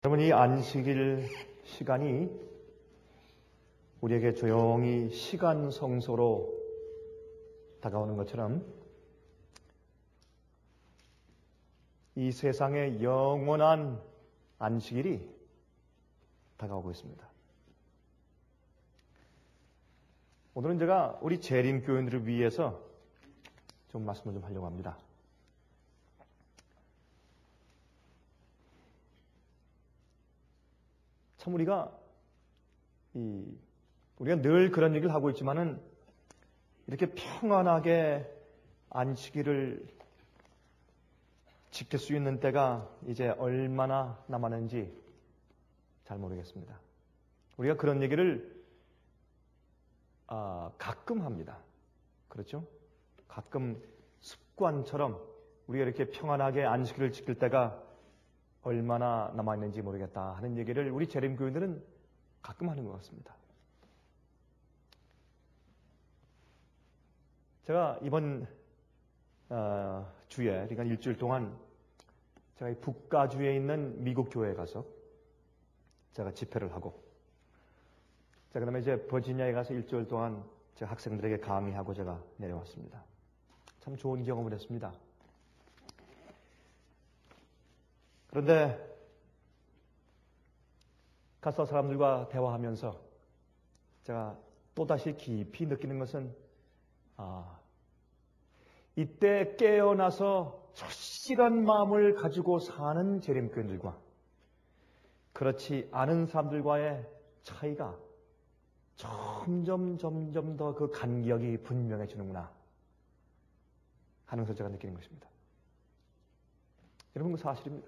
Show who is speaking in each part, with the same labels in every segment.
Speaker 1: 여러분, 이 안식일 시간이 우리에게 조용히 시간 성소로 다가오는 것처럼 이 세상의 영원한 안식일이 다가오고 있습니다. 오늘은 제가 우리 재림교인들을 위해서 좀 말씀을 좀 하려고 합니다. 참 우리가 늘 그런 얘기를 하고 있지만은 이렇게 평안하게 안식일을 지킬 수 있는 때가 이제 얼마나 남았는지 잘 모르겠습니다. 우리가 그런 얘기를 가끔 합니다. 그렇죠? 가끔 습관처럼 우리가 이렇게 평안하게 안식일을 지킬 때가 얼마나 남아있는지 모르겠다 하는 얘기를 우리 재림교인들은 가끔 하는 것 같습니다. 제가 이번 주에, 그러니까 일주일 동안 제가 이 북가주에 있는 미국 교회에 가서 제가 집회를 하고, 그 다음에 이제 버지니아에 가서 일주일 동안 제가 학생들에게 강의하고 제가 내려왔습니다. 참 좋은 경험을 했습니다. 그런데 가서 사람들과 대화하면서 제가 또다시 깊이 느끼는 것은 이때 깨어나서 절실한 마음을 가지고 사는 재림교인들과 그렇지 않은 사람들과의 차이가 점점 더 그 간격이 분명해지는구나 하는 것을 제가 느끼는 것입니다. 여러분, 그 사실입니다.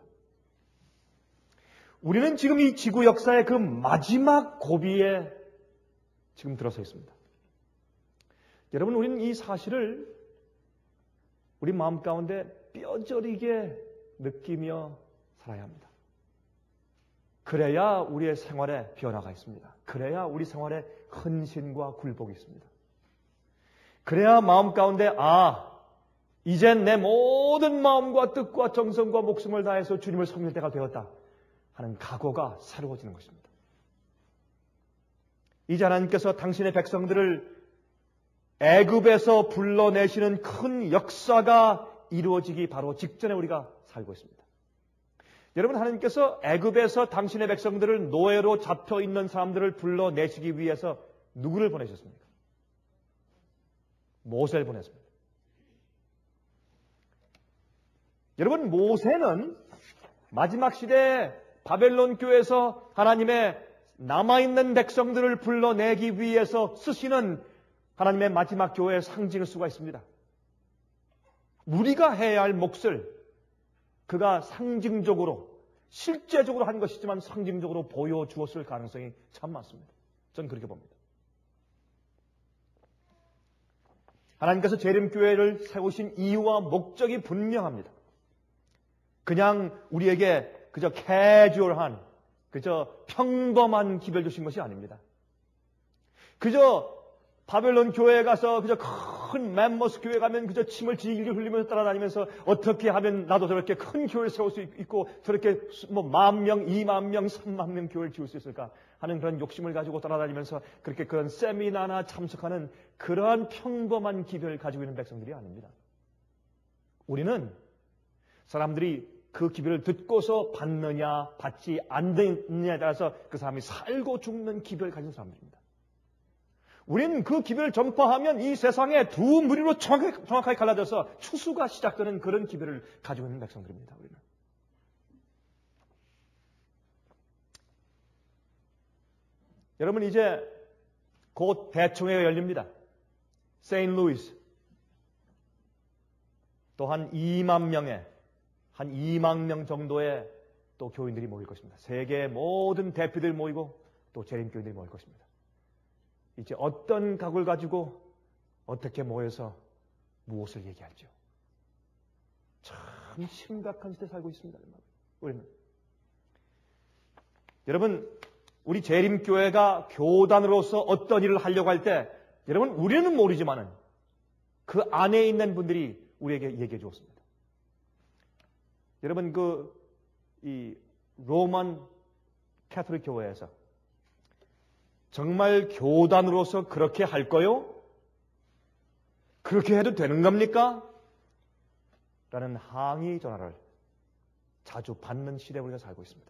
Speaker 1: 우리는 지금 이 지구 역사의 그 마지막 고비에 지금 들어서 있습니다. 여러분, 우리는 이 사실을 우리 마음 가운데 뼈저리게 느끼며 살아야 합니다. 그래야 우리의 생활에 변화가 있습니다. 그래야 우리 생활에 헌신과 굴복이 있습니다. 그래야 마음 가운데 이젠 내 모든 마음과 뜻과 정성과 목숨을 다해서 주님을 섬길 때가 되었다 하는 각오가 새로워지는 것입니다. 이제 하나님께서 당신의 백성들을 애굽에서 불러내시는 큰 역사가 이루어지기 바로 직전에 우리가 살고 있습니다. 여러분, 하나님께서 애굽에서 당신의 백성들을 노예로 잡혀 있는 사람들을 불러내시기 위해서 누구를 보내셨습니까? 모세를 보냈습니다. 여러분, 모세는 마지막 시대에 바벨론 교회에서 하나님의 남아있는 백성들을 불러내기 위해서 쓰시는 하나님의 마지막 교회의 상징일 수가 있습니다. 우리가 해야 할 몫을 그가 상징적으로, 실제적으로 한 것이지만 상징적으로 보여주었을 가능성이 참 많습니다. 저는 그렇게 봅니다. 하나님께서 재림교회를 세우신 이유와 목적이 분명합니다. 그냥 우리에게 그저 캐주얼한, 그저 평범한 기별 주신 것이 아닙니다. 그저 바벨론 교회에 가서 그저 큰 멤머스 교회 가면 그저 침을 질질 흘리면서 따라다니면서 어떻게 하면 나도 저렇게 큰 교회를 세울 수 있고 저렇게 10,000명, 20,000명, 30,000명 교회를 지을 수 있을까 하는 그런 욕심을 가지고 따라다니면서 그렇게 그런 세미나나 참석하는 그러한 평범한 기별을 가지고 있는 백성들이 아닙니다. 우리는 사람들이 그 기별을 듣고서 받느냐 받지 않느냐에 따라서 그 사람이 살고 죽는 기별을 가진 사람들입니다. 우리는 그 기별을 전파하면 이 세상에 두 무리로 정확하게 갈라져서 추수가 시작되는 그런 기별을 가지고 있는 백성들입니다. 우리는. 여러분, 이제 곧 대총회가 열립니다. 세인트루이스. 또 한 2만 명 정도의 또 교인들이 모일 것입니다. 세계의 모든 대표들이 모이고 또 재림교인들이 모일 것입니다. 이제 어떤 각오를 가지고 어떻게 모여서 무엇을 얘기할지요. 참 심각한 시대에 살고 있습니다. 우리는. 여러분, 우리 재림교회가 교단으로서 어떤 일을 하려고 할 때 여러분, 우리는 모르지만은 그 안에 있는 분들이 우리에게 얘기해 주었습니다. 여러분, 이 로만 캐톨릭 교회에서 정말 교단으로서 그렇게 할 거요? 그렇게 해도 되는 겁니까? 라는 항의 전화를 자주 받는 시대에 우리가 살고 있습니다.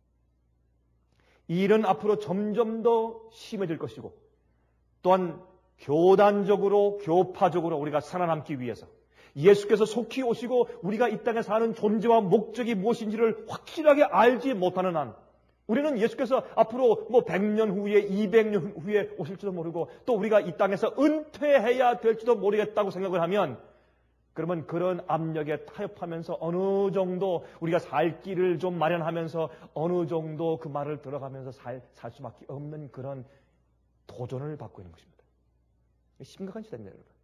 Speaker 1: 이 일은 앞으로 점점 더 심해질 것이고 또한 교단적으로 교파적으로 우리가 살아남기 위해서 예수께서 속히 오시고 우리가 이 땅에 사는 존재와 목적이 무엇인지를 확실하게 알지 못하는 한 우리는 예수께서 앞으로 100년 후에 200년 후에 오실지도 모르고 또 우리가 이 땅에서 은퇴해야 될지도 모르겠다고 생각을 하면 그러면 그런 압력에 타협하면서 어느 정도 우리가 살 길을 좀 마련하면서 어느 정도 그 말을 들어가면서 살 수밖에 없는 그런 도전을 받고 있는 것입니다. 심각한 시대입니다, 여러분.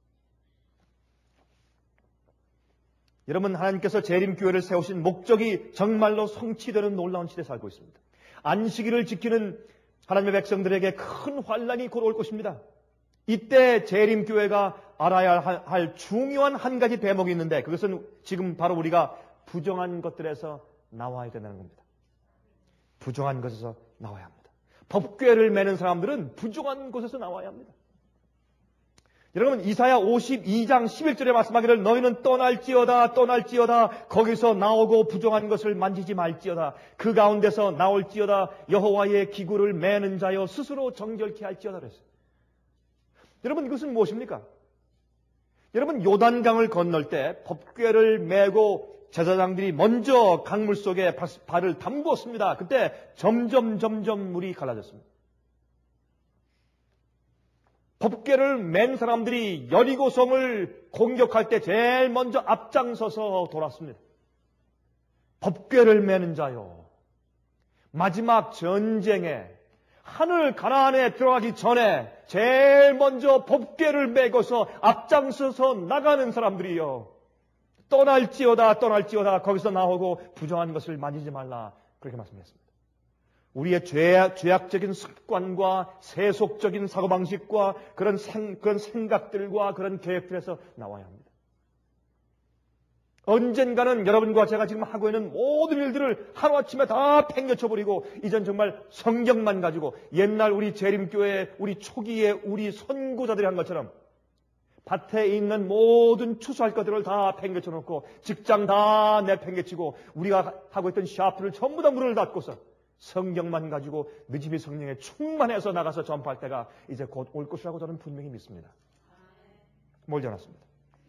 Speaker 1: 여러분, 하나님께서 재림교회를 세우신 목적이 정말로 성취되는 놀라운 시대에 살고 있습니다. 안식일을 지키는 하나님의 백성들에게 큰 환란이 곧 올 것입니다. 이때 재림교회가 알아야 할 중요한 한 가지 대목이 있는데 그것은 지금 바로 우리가 부정한 것들에서 나와야 된다는 겁니다. 부정한 것에서 나와야 합니다. 법궤를 매는 사람들은 부정한 곳에서 나와야 합니다. 여러분, 이사야 52장 11절에 말씀하기를 너희는 떠날지어다 거기서 나오고 부정한 것을 만지지 말지어다 그 가운데서 나올지어다 여호와의 기구를 매는 자여 스스로 정결케 할지어다 그랬어요. 여러분, 이것은 무엇입니까? 여러분, 요단강을 건널 때 법궤를 메고 제사장들이 먼저 강물 속에 발을 담그었습니다. 그때 점점 물이 갈라졌습니다. 법궤를 맨 사람들이 여리고성을 공격할 때 제일 먼저 앞장서서 돌았습니다. 법궤를 매는 자요. 마지막 전쟁에 하늘 가나안에 들어가기 전에 제일 먼저 법궤를 메고서 앞장서서 나가는 사람들이요. 떠날지어다 거기서 나오고 부정한 것을 만지지 말라 그렇게 말씀했습니다. 우리의 죄악적인 습관과 세속적인 사고방식과 그런 생각들과 그런 계획들에서 나와야 합니다. 언젠가는 여러분과 제가 지금 하고 있는 모든 일들을 하루아침에 다 팽개쳐버리고 이젠 정말 성경만 가지고 옛날 우리 재림교회 우리 초기에 우리 선구자들이 한 것처럼 밭에 있는 모든 추수할 것들을 다 팽개쳐놓고 직장 다 내팽개치고 우리가 하고 있던 샤프를 전부 다 문을 닫고서 성경만 가지고 믿음의 성령에 충만해서 나가서 전파할 때가 이제 곧 올 것이라고 저는 분명히 믿습니다. 멀지 않았습니다.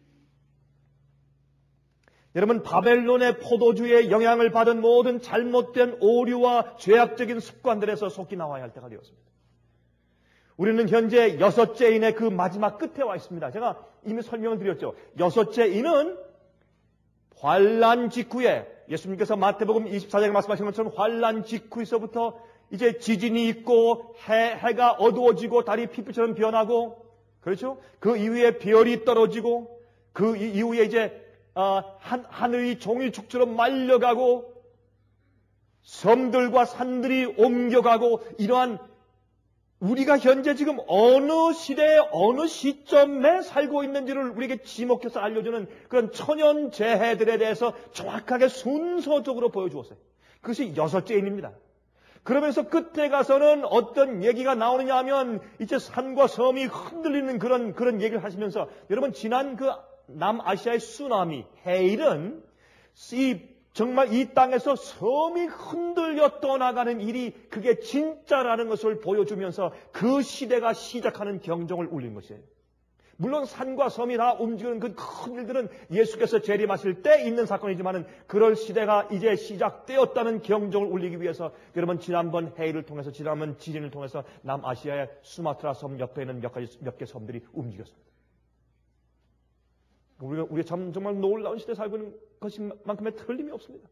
Speaker 1: 여러분, 바벨론의 포도주의 영향을 받은 모든 잘못된 오류와 죄악적인 습관들에서 속히 나와야 할 때가 되었습니다. 우리는 현재 6째 인의 그 마지막 끝에 와 있습니다. 제가 이미 설명을 드렸죠. 6째 인은 환란 직후에 예수님께서 마태복음 24장에 말씀하신 것처럼 환란 직후에서부터 이제 지진이 있고 해가 어두워지고 달이 피부처럼 변하고 그렇죠? 그 이후에 별이 떨어지고 그 이후에 이제 하늘이 종이축처럼 말려가고 섬들과 산들이 옮겨가고 이러한 우리가 현재 지금 어느 시대에 어느 시점에 살고 있는지를 우리에게 지목해서 알려주는 그런 천연재해들에 대해서 정확하게 순서적으로 보여주었어요. 그것이 6째 인입니다. 그러면서 끝에 가서는 어떤 얘기가 나오느냐 하면 이제 산과 섬이 흔들리는 그런 얘기를 하시면서 여러분 지난 그 남아시아의 쓰나미, 해일은 정말 이 땅에서 섬이 흔들려 떠나가는 일이 그게 진짜라는 것을 보여주면서 그 시대가 시작하는 경종을 울린 것이에요. 물론 산과 섬이 다 움직이는 그 큰 일들은 예수께서 재림하실 때 있는 사건이지만 그럴 시대가 이제 시작되었다는 경종을 울리기 위해서 여러분 지난번 해일을 통해서 지난번 지진을 통해서 남아시아의 수마트라 섬 옆에 있는 몇 개 섬들이 움직였습니다. 우리가 정말 놀라운 시대에 살고 있는 것만큼의 틀림이 없습니다.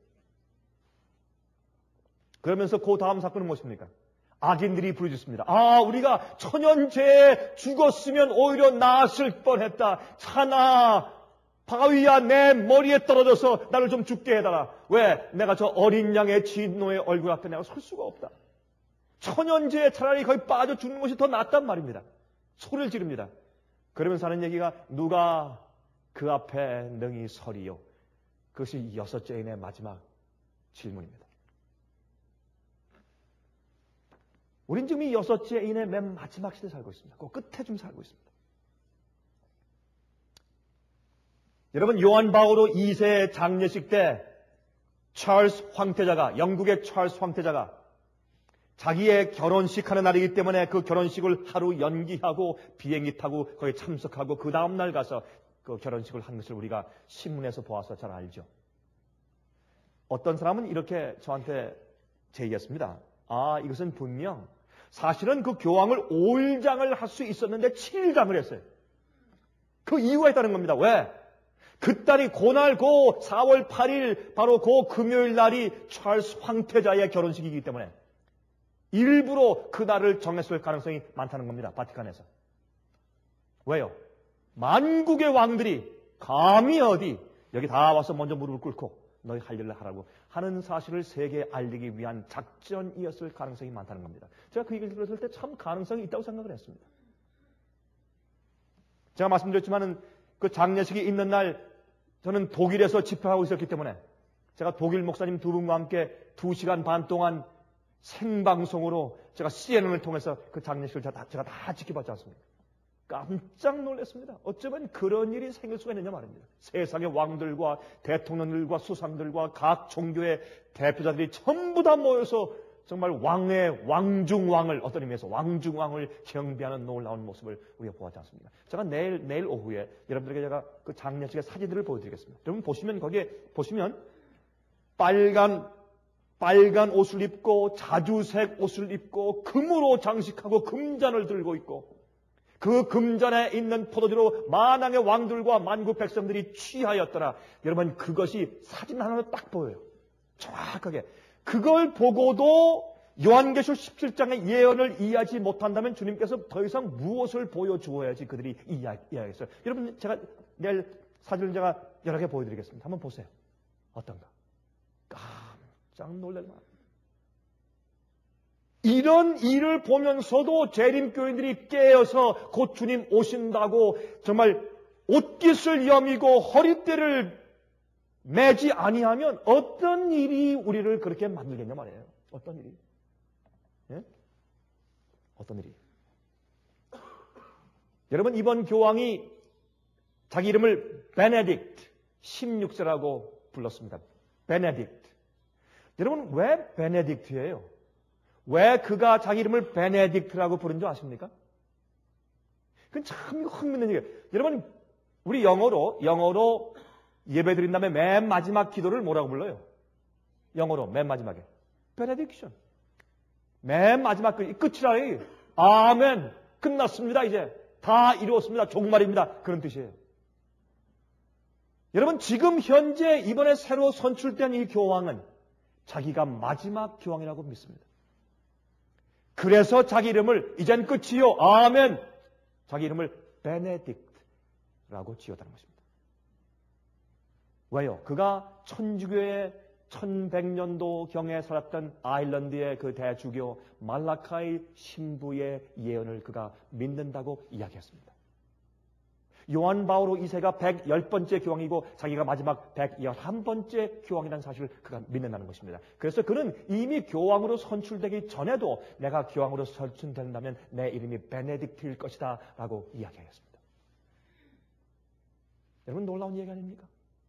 Speaker 1: 그러면서 그 다음 사건은 무엇입니까? 악인들이 부르짖습니다. 우리가 천연죄에 죽었으면 오히려 나았을 뻔했다. 차나 바위야 내 머리에 떨어져서 나를 좀 죽게 해달라. 왜? 내가 저 어린 양의 진노의 얼굴 앞에 내가 설 수가 없다. 천연죄에 차라리 거기 빠져 죽는 것이 더 낫단 말입니다. 소리를 지릅니다. 그러면서 하는 얘기가 누가 그 앞에 능히 서리요. 그것이 6째 인의 마지막 질문입니다. 우린 지금 이 6째 인의 맨 마지막 시대에 살고 있습니다. 그 끝에 좀 살고 있습니다. 여러분, 요한 바오로 2세 장례식 때 찰스 황태자가, 영국의 찰스 황태자가 자기의 결혼식 하는 날이기 때문에 그 결혼식을 하루 연기하고 비행기 타고 거기에 참석하고 그 다음날 가서 그 결혼식을 한 것을 우리가 신문에서 보아서 잘 알죠. 어떤 사람은 이렇게 저한테 제의했습니다. 이것은 분명 사실은 그 교황을 5일장을 할 수 있었는데 7일장을 했어요. 그 이유가 있다는 겁니다. 왜? 그 딸이 그날 4월 8일 바로 그 금요일 날이 찰스 황태자의 결혼식이기 때문에 일부러 그 날을 정했을 가능성이 많다는 겁니다. 바티칸에서. 왜요? 만국의 왕들이 감히 어디 여기 다 와서 먼저 무릎을 꿇고 너희 할 일을 하라고 하는 사실을 세계에 알리기 위한 작전이었을 가능성이 많다는 겁니다. 제가 그 얘기를 들었을 때 참 가능성이 있다고 생각을 했습니다. 제가 말씀드렸지만은 그 장례식이 있는 날 저는 독일에서 집회하고 있었기 때문에 제가 독일 목사님 두 분과 함께 2시간 반 동안 생방송으로 제가 CNN을 통해서 그 장례식을 제가 다 지켜봤지 않습니까? 깜짝 놀랐습니다. 어쩌면 그런 일이 생길 수가 있느냐 말입니다. 세상의 왕들과 대통령들과 수상들과 각 종교의 대표자들이 전부 다 모여서 정말 왕중왕을 어떤 의미에서 왕중왕을 경배하는 놀라운 모습을 우리가 보았지 않습니까? 제가 내일 오후에 여러분들에게 제가 그 장례식의 사진들을 보여드리겠습니다. 여러분 보시면 거기에 보시면 빨간 옷을 입고 자주색 옷을 입고 금으로 장식하고 금잔을 들고 있고 그 금잔에 있는 포도주로 만왕의 왕들과 만국 백성들이 취하였더라. 여러분 그것이 사진 하나로 딱 보여요. 정확하게. 그걸 보고도 요한계시록 17장의 예언을 이해하지 못한다면 주님께서 더 이상 무엇을 보여주어야지 그들이 이해하겠어요. 여러분 제가 내일 사진을 제가 여러 개 보여드리겠습니다. 한번 보세요. 어떤가? 깜짝 놀랄만. 이런 일을 보면서도 재림교인들이 깨어서 곧 주님 오신다고 정말 옷깃을 여미고 허리띠를 매지 아니하면 어떤 일이 우리를 그렇게 만들겠냐 말이에요. 어떤 일이? 예? 어떤 일이? 여러분 이번 교황이 자기 이름을 베네딕트 16세라고 불렀습니다. 베네딕트. 여러분 왜 베네딕트예요? 왜 그가 자기 이름을 베네딕트라고 부른 줄 아십니까? 그건 참 흥미있는 얘기예요. 여러분 우리 영어로 예배드린 다음에 맨 마지막 기도를 뭐라고 불러요? 영어로 맨 마지막에 benediction. 맨 마지막 끝이라. 아멘. 끝났습니다. 이제 다 이루었습니다. 종말입니다. 그런 뜻이에요. 여러분 지금 현재 이번에 새로 선출된 이 교황은 자기가 마지막 교황이라고 믿습니다. 그래서 자기 이름을 이젠 끝이요. 아멘. 자기 이름을 베네딕트라고 지었다는 것입니다. 왜요? 그가 천주교의 1100년도경에 살았던 아일랜드의 그 대주교 말라카이 신부의 예언을 그가 믿는다고 이야기했습니다. 요한 바오로 2세가 110번째 교황이고 자기가 마지막 111번째 교황이라는 사실을 그가 믿는다는 것입니다. 그래서 그는 이미 교황으로 선출되기 전에도 내가 교황으로 선출된다면 내 이름이 베네딕트일 것이다 라고 이야기하였습니다. 여러분 놀라운 얘기 아닙니까?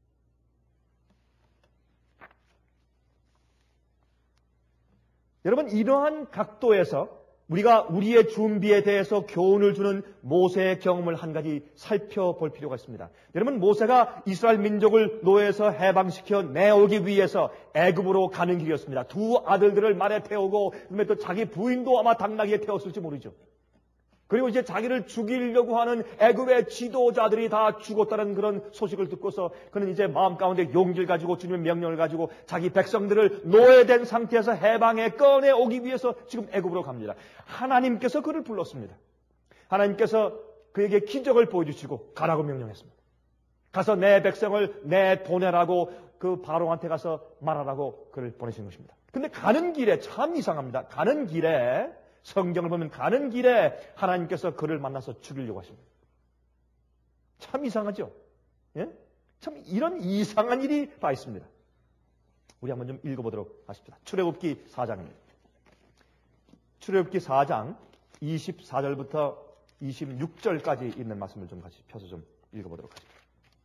Speaker 1: 여러분 이러한 각도에서 우리가 우리의 준비에 대해서 교훈을 주는 모세의 경험을 한 가지 살펴볼 필요가 있습니다. 여러분 모세가 이스라엘 민족을 노예에서 해방시켜 내오기 위해서 애굽으로 가는 길이었습니다. 두 아들들을 말에 태우고 그다음에 또 자기 부인도 아마 당나귀에 태웠을지 모르죠. 그리고 이제 자기를 죽이려고 하는 애굽의 지도자들이 다 죽었다는 그런 소식을 듣고서 그는 이제 마음 가운데 용기를 가지고 주님의 명령을 가지고 자기 백성들을 노예된 상태에서 해방에 꺼내오기 위해서 지금 애굽으로 갑니다. 하나님께서 그를 불렀습니다. 하나님께서 그에게 기적을 보여주시고 가라고 명령했습니다. 가서 내 백성을 내보내라고 그 바로한테 가서 말하라고 그를 보내신 것입니다. 근데 가는 길에 참 이상합니다. 가는 길에 성경을 보면 가는 길에 하나님께서 그를 만나서 죽이려고 하십니다. 참 이상하죠? 예? 참 이런 이상한 일이 다 있습니다. 우리 한번 좀 읽어보도록 하십시다. 출애굽기 4장입니다. 출애굽기 4장 24절부터 26절까지 있는 말씀을 좀 같이 펴서 좀 읽어보도록 하겠습니다.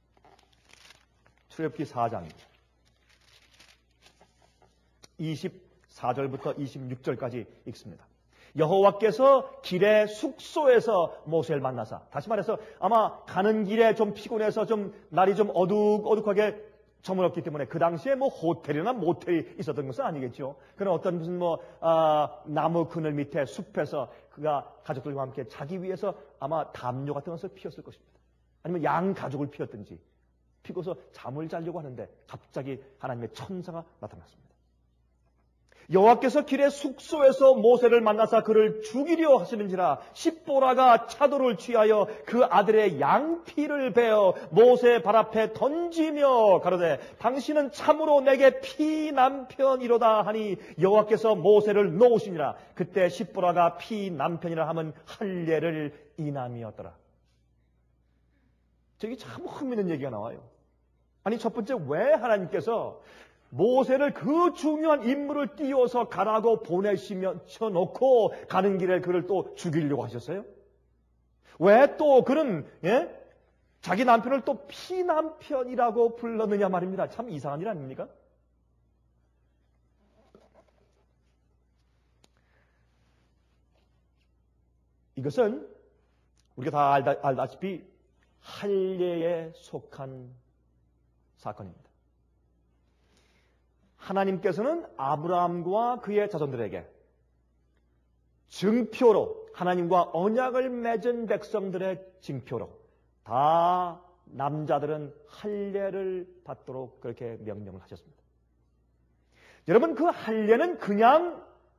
Speaker 1: 출애굽기 4장 24절부터 26절까지 읽습니다. 여호와께서 길의 숙소에서 모세를 만나사, 다시 말해서 아마 가는 길에 좀 피곤해서 좀 날이 좀 어둑어둑하게 저물었기 때문에 그 당시에 뭐 호텔이나 모텔이 있었던 것은 아니겠죠. 그런 어떤 무슨 나무 그늘 밑에 숲에서 그가 가족들과 함께 자기 위해서 아마 담요 같은 것을 피웠을 것입니다. 아니면 양 가죽을 피웠든지 피고서 잠을 자려고 하는데 갑자기 하나님의 천사가 나타났습니다. 여호와께서 길의 숙소에서 모세를 만나사 그를 죽이려 하시는지라 십보라가 차도를 취하여 그 아들의 양피를 베어 모세 발 앞에 던지며 가로되 당신은 참으로 내게 피남편이로다 하니 여호와께서 모세를 놓으시니라. 그때 십보라가 피남편이라 하면 할례를 인함이었더라. 저기 참 흥미있는 얘기가 나와요. 아니 첫 번째, 왜 하나님께서 모세를 그 중요한 임무를 띄워서 가라고 보내시면쳐놓고 가는 길에 그를 또 죽이려고 하셨어요? 왜 또 그는 자기 남편을 또 피남편이라고 불렀느냐 말입니다. 참 이상한 일 아닙니까? 이것은 우리가 다 알다시피 할례에 속한 사건입니다. 하나님께서는 아브라함과 그의 자손들에게 증표로, 하나님과 언약을 맺은 백성들의 증표로 다 남자들은 할례를 받도록 그렇게 명령을 하셨습니다. 여러분, 그 할례는 그냥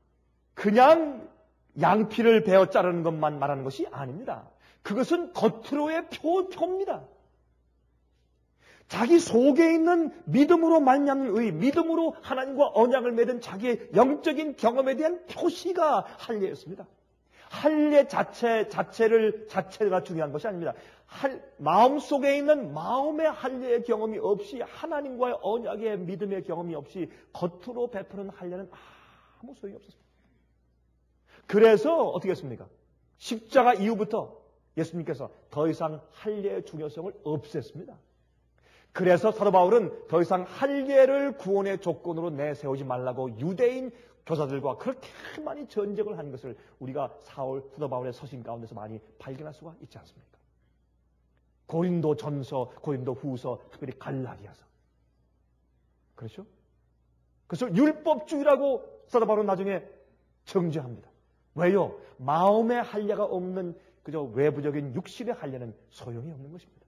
Speaker 1: 양피를 베어 자르는 것만 말하는 것이 아닙니다. 그것은 겉으로의 표입니다. 자기 속에 있는 믿음으로 말미암는 의, 믿음으로 하나님과 언약을 맺은 자기의 영적인 경험에 대한 표시가 할례였습니다. 할례 자체가 중요한 것이 아닙니다. 마음속에 있는 마음의 할례의 경험이 없이, 하나님과의 언약의 믿음의 경험이 없이 겉으로 베푸는 할례는 아무 소용이 없었습니다. 그래서 어떻게 했습니까? 십자가 이후부터 예수님께서 더 이상 할례의 중요성을 없앴습니다. 그래서 사도 바울은 더 이상 할례를 구원의 조건으로 내세우지 말라고 유대인 교사들과 그렇게 많이 전쟁을 한 것을 우리가 사도 바울의 서신 가운데서 많이 발견할 수가 있지 않습니까? 고린도 전서, 고린도 후서, 특별히 갈라디아서. 그렇죠? 그래서 율법주의라고 사도 바울은 나중에 정죄합니다. 왜요? 마음의 할례가 없는 그저 외부적인 육신의 할례는 소용이 없는 것입니다.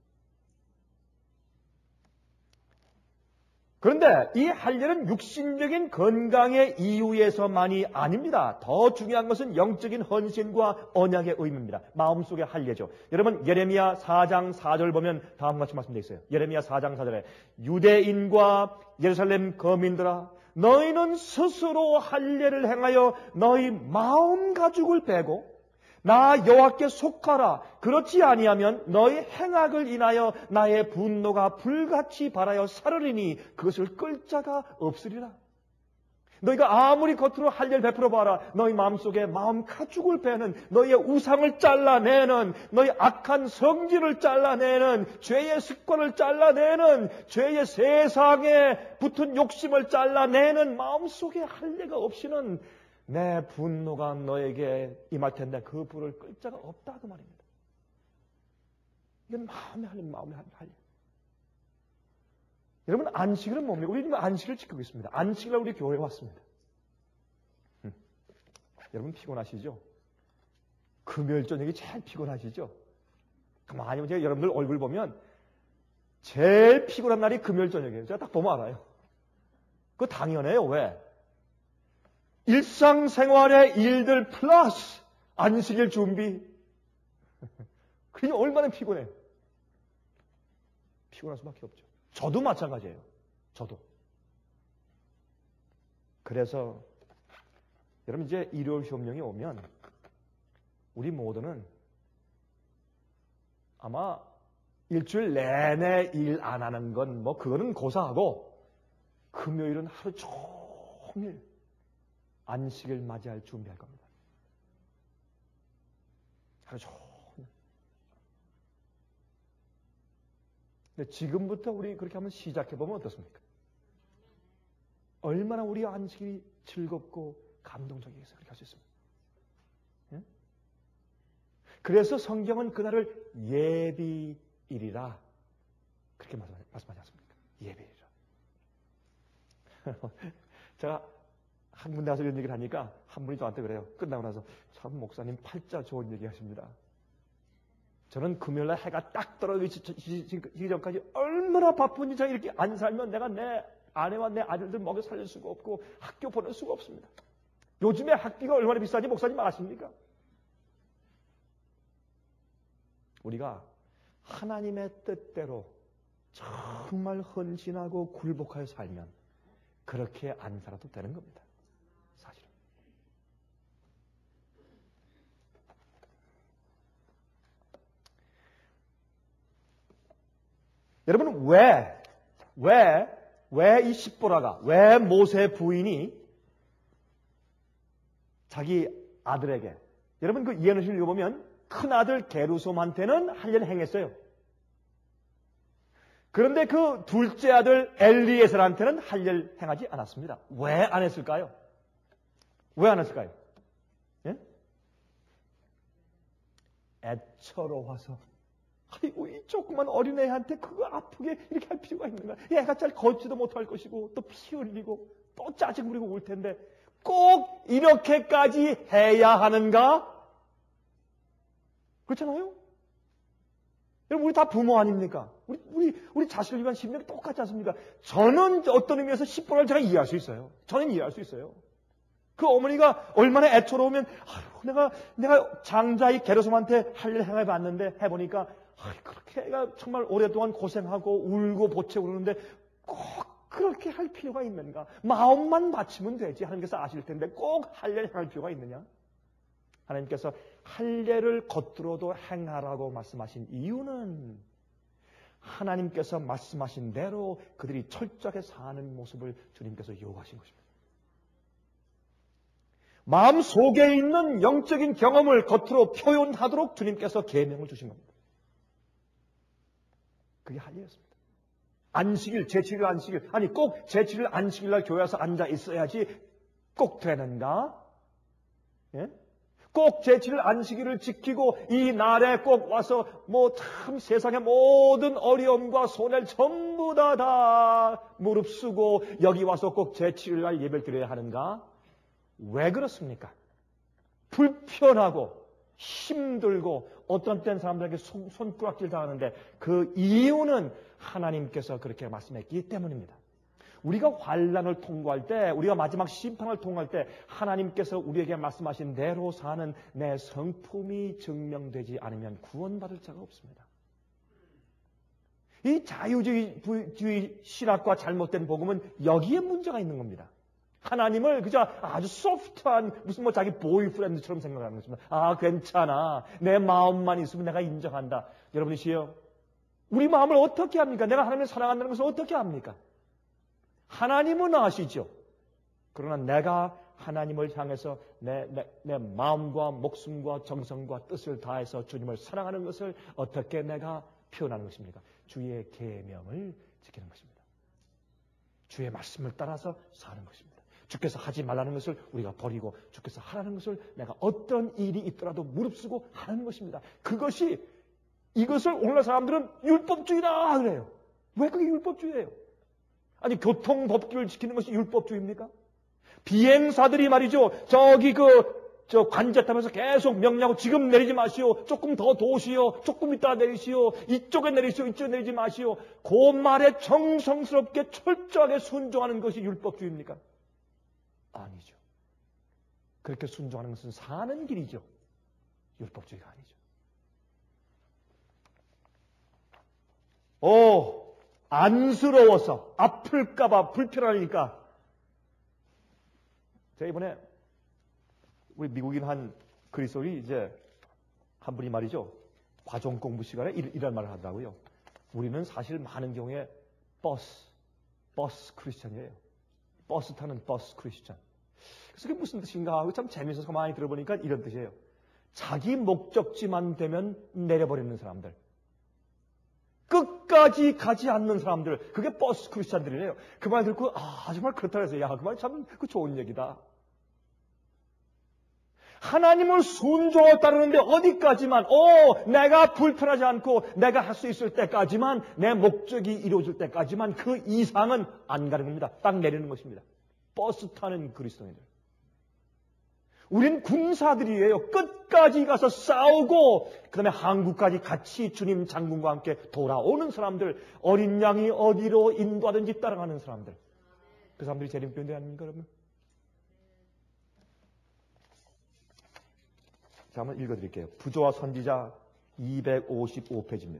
Speaker 1: 그런데 이 할례는 육신적인 건강의 이유에서만이 아닙니다. 더 중요한 것은 영적인 헌신과 언약의 의무입니다. 마음속의 할례죠. 여러분, 예레미야 4장 4절 보면 다음과 같이 말씀되어 있어요. 예레미야 4장 4절에 유대인과 예루살렘 거민들아, 너희는 스스로 할례를 행하여 너희 마음 가죽을 베고 나 여호와께 속하라. 그렇지 아니하면 너희 행악을 인하여 나의 분노가 불같이 발하여 사르리니 그것을 끌 자가 없으리라. 너희가 아무리 겉으로 할례를 베풀어 봐라. 너희 마음속에 마음 가죽을 베는, 너희의 우상을 잘라내는, 너희 악한 성질을 잘라내는, 죄의 습관을 잘라내는, 죄의 세상에 붙은 욕심을 잘라내는 마음속에 할례가 없이는 내 분노가 너에게 임할 텐데 그 불을 끌 자가 없다, 그 말입니다. 이건 마음의 할례. 여러분, 안식일은 뭡니까? 우리 지금 안식을 지키고 있습니다. 안식일날 우리 교회에 왔습니다. 여러분 피곤하시죠? 금요일 저녁이 제일 피곤하시죠? 가만히 제가 여러분들 얼굴 보면 제일 피곤한 날이 금요일 저녁이에요. 제가 딱 보면 알아요. 그거 당연해요. 왜? 일상생활의 일들 플러스 안식일 준비. 그게 얼마나 피곤해요. 피곤할 수밖에 없죠. 저도 마찬가지예요. 저도. 그래서 여러분 이제 일요일 시험령이 오면 우리 모두는 아마 일주일 내내 일 안 하는 건 그거는 고사하고 금요일은 하루 종일 안식을 맞이할 준비할 겁니다. 하루 종일. 근데 지금부터 우리 그렇게 한번 시작해보면 어떻습니까? 얼마나 우리 안식이 즐겁고 감동적이어서 그렇게 할 수 있습니다. 예? 그래서 성경은 그날을 예비일이라 그렇게 말씀하지 않습니까? 예비일이라. 제가 한 군데 가서 이런 얘기를 하니까 한 분이 저한테 그래요. 끝나고 나서 참 목사님 팔자 좋은 얘기 하십니다. 저는 금요일날 해가 딱 떨어지기 전까지 얼마나 바쁜지 제가 이렇게 안 살면 내가 내 아내와 내 아들들 먹여 살릴 수가 없고 학교 보낼 수가 없습니다. 요즘에 학비가 얼마나 비싸지 목사님 아십니까? 우리가 하나님의 뜻대로 정말 헌신하고 굴복하여 살면 그렇게 안 살아도 되는 겁니다. 사실은. 여러분 왜 이 십보라가, 왜 모세 부인이 자기 아들에게, 여러분 그 이해노신을 읽어보면 큰 아들 게르솜한테는 할 일을 행했어요. 그런데 그 둘째 아들 엘리에셀한테는 할 일을 행하지 않았습니다. 왜 안 했을까요? 왜 안 했을까요? 예? 애처로워서. 아이고, 이 조그만 어린애한테 그거 아프게 이렇게 할 필요가 있는가? 얘가 잘 걷지도 못할 것이고, 또 피 흘리고, 또 짜증 부리고 올 텐데, 꼭 이렇게까지 해야 하는가? 그렇잖아요? 여러분, 우리 다 부모 아닙니까? 우리 자식을 위한 심령이 똑같지 않습니까? 저는 어떤 의미에서 10번을 제가 이해할 수 있어요. 저는 이해할 수 있어요. 그 어머니가 얼마나 애처로우면, 아유, 내가 장자의 게르솜한테 할 일 해봤는데, 해보니까, 그렇게 애가 정말 오랫동안 고생하고 울고 보채고 그러는데 꼭 그렇게 할 필요가 있는가? 마음만 바치면 되지. 하나님께서 아실 텐데 꼭 할 일 행할 필요가 있느냐? 하나님께서 할 일을 겉으로도 행하라고 말씀하신 이유는 하나님께서 말씀하신 대로 그들이 철저하게 사는 모습을 주님께서 요구하신 것입니다. 마음 속에 있는 영적인 경험을 겉으로 표현하도록 주님께서 계명을 주신 겁니다. 그게 할 일이었습니다. 안식일, 제7일 안식일, 아니 꼭 제7일 안식일날 교회 와서 앉아 있어야지 꼭 되는가? 예? 꼭 제7일 안식일을 지키고 이 날에 꼭 와서 뭐 참 세상의 모든 어려움과 손해를 전부 다 무릅쓰고 여기 와서 꼭 제7일 날 예배를 드려야 하는가? 왜 그렇습니까? 불편하고 힘들고 어떤 때는 사람들에게 손꾸락질 당하는데 그 이유는 하나님께서 그렇게 말씀했기 때문입니다. 우리가 환난을 통과할 때, 우리가 마지막 심판을 통과할 때 하나님께서 우리에게 말씀하신 대로 사는 내 성품이 증명되지 않으면 구원받을 자가 없습니다. 이 자유주의 신학과 잘못된 복음은 여기에 문제가 있는 겁니다. 하나님을 그저 아주 소프트한 무슨 뭐 자기 보이프렌드처럼 생각하는 것입니다. 아, 괜찮아. 내 마음만 있으면 내가 인정한다. 여러분이시여, 우리 마음을 어떻게 합니까? 내가 하나님을 사랑한다는 것을 어떻게 합니까? 하나님은 아시죠. 그러나 내가 하나님을 향해서 내 마음과 목숨과 정성과 뜻을 다해서 주님을 사랑하는 것을 어떻게 내가 표현하는 것입니까? 주의 계명을 지키는 것입니다. 주의 말씀을 따라서 사는 것입니다. 주께서 하지 말라는 것을 우리가 버리고 주께서 하라는 것을 내가 어떤 일이 있더라도 무릅쓰고 하는 것입니다. 이것을 오늘날 사람들은 율법주의다 그래요. 왜 그게 율법주의예요? 아니 교통법규를 지키는 것이 율법주의입니까? 비행사들이 말이죠. 저 관제 타면서 계속 명령하고 지금 내리지 마시오. 조금 더 도시오. 조금 이따 내리시오. 이쪽에 내리시오. 이쪽에 내리지 마시오. 그 말에 정성스럽게 철저하게 순종하는 것이 율법주의입니까? 아니죠. 그렇게 순종하는 것은 사는 길이죠. 율법주의가 아니죠. 안쓰러워서 아플까봐 불편하니까. 제가 이번에 우리 미국인 한 그리스도인이 이제 한 분이 말이죠. 과정 공부 시간에 이런 말을 하더라고요. 우리는 사실 많은 경우에 버스 크리스천이에요. 버스 타는 버스 크리스천. 그래서 그게 무슨 뜻인가 하고 참 재미있어서 많이 들어보니까 이런 뜻이에요. 자기 목적지만 되면 내려버리는 사람들. 끝까지 가지 않는 사람들. 그게 버스 크리스찬들이래요. 그 말 듣고 정말 그렇다 해서 야, 그 말 참 좋은 얘기다. 하나님을 순종하고 따르는데 어디까지만 내가 불편하지 않고 내가 할 수 있을 때까지만 내 목적이 이루어질 때까지만 그 이상은 안 가는 겁니다. 딱 내리는 것입니다. 버스 타는 그리스도인들. 우린 군사들이에요. 끝까지 가서 싸우고 그 다음에 한국까지 같이 주님 장군과 함께 돌아오는 사람들. 어린 양이 어디로 인도하든지 따라가는 사람들. 그 사람들이 재림교인들 아닙니까 여러분? 자, 한번 읽어드릴게요. 부조와 선지자 255페이지입니다.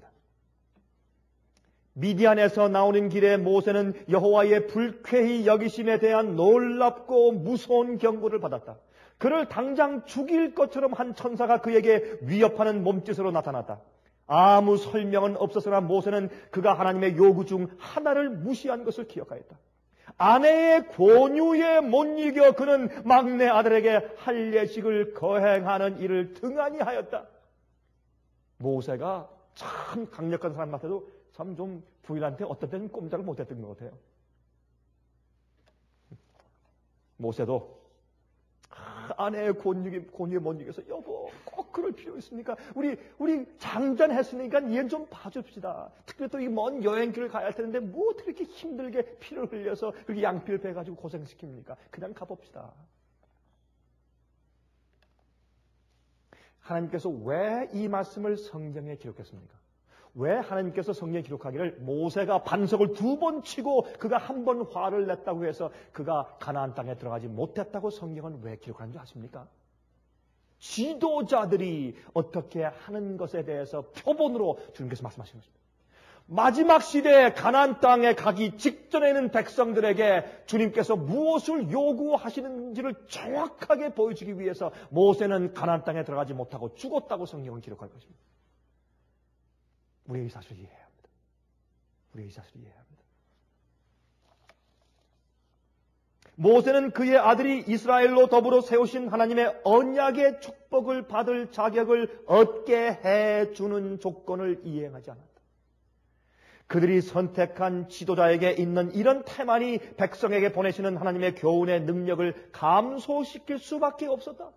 Speaker 1: 미디안에서 나오는 길에 모세는 여호와의 불쾌히 여기심에 대한 놀랍고 무서운 경고를 받았다. 그를 당장 죽일 것처럼 한 천사가 그에게 위협하는 몸짓으로 나타났다. 아무 설명은 없었으나 모세는 그가 하나님의 요구 중 하나를 무시한 것을 기억하였다. 아내의 권유에 못 이겨 그는 막내 아들에게 할례식을 거행하는 일을 등한히 하였다. 모세가 참 강력한 사람 같아도 참 좀 부인한테 어떤 때는 꼼짝을 못했던 것 같아요. 모세도 아내의 권유에 못 이겨서 여보 꼭 그럴 필요 있습니까? 우리 장전했으니까 얘는 좀 봐줍시다. 특별히 또 이 먼 여행길을 가야 할 텐데 뭐 어떻게 이렇게 힘들게 피를 흘려서 그렇게 양피를 빼가지고 고생시킵니까? 그냥 가봅시다. 하나님께서 왜 이 말씀을 성경에 기록했습니까? 왜 하나님께서 성경에 기록하기를 모세가 반석을 2번 치고 그가 한 번 화를 냈다고 해서 그가 가나안 땅에 들어가지 못했다고 성경은 왜 기록하는 줄 아십니까? 지도자들이 어떻게 하는 것에 대해서 표본으로 주님께서 말씀하시는 것입니다. 마지막 시대에 가나안 땅에 가기 직전에 있는 백성들에게 주님께서 무엇을 요구하시는지를 정확하게 보여주기 위해서 모세는 가나안 땅에 들어가지 못하고 죽었다고 성경은 기록할 것입니다. 우리의 이 사실을 이해해야 합니다. 우리의 이 사실을 이해해야 합니다. 모세는 그의 아들이 이스라엘로 더불어 세우신 하나님의 언약의 축복을 받을 자격을 얻게 해주는 조건을 이행하지 않았다. 그들이 선택한 지도자에게 있는 이런 태만이 백성에게 보내시는 하나님의 교훈의 능력을 감소시킬 수밖에 없었다.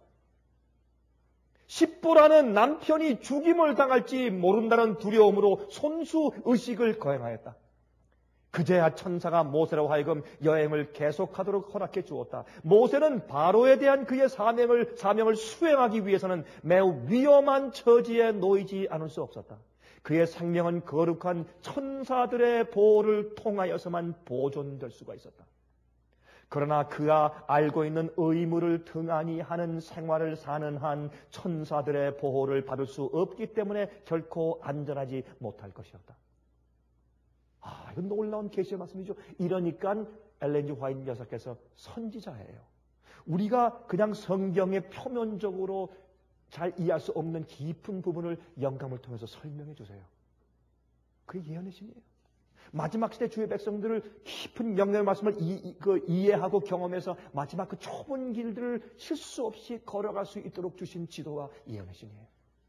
Speaker 1: 십보라는 남편이 죽임을 당할지 모른다는 두려움으로 손수의식을 거행하였다. 그제야 천사가 모세로 하여금 여행을 계속하도록 허락해 주었다. 모세는 바로에 대한 그의 사명을 수행하기 위해서는 매우 위험한 처지에 놓이지 않을 수 없었다. 그의 생명은 거룩한 천사들의 보호를 통하여서만 보존될 수가 있었다. 그러나 그가 알고 있는 의무를 등한히 하는 생활을 사는 한 천사들의 보호를 받을 수 없기 때문에 결코 안전하지 못할 것이었다. 이건 놀라운 계시의 말씀이죠. 이러니까 엘렌 G. 화이트 여사께서 선지자예요. 우리가 그냥 성경의 표면적으로 잘 이해할 수 없는 깊은 부분을 영감을 통해서 설명해 주세요. 그게 예언의 신이에요. 마지막 시대 주의 백성들을 깊은 영감의 말씀을 이해하고 경험해서 마지막 그 좁은 길들을 실수 없이 걸어갈 수 있도록 주신 지도와 예언의 신이에요.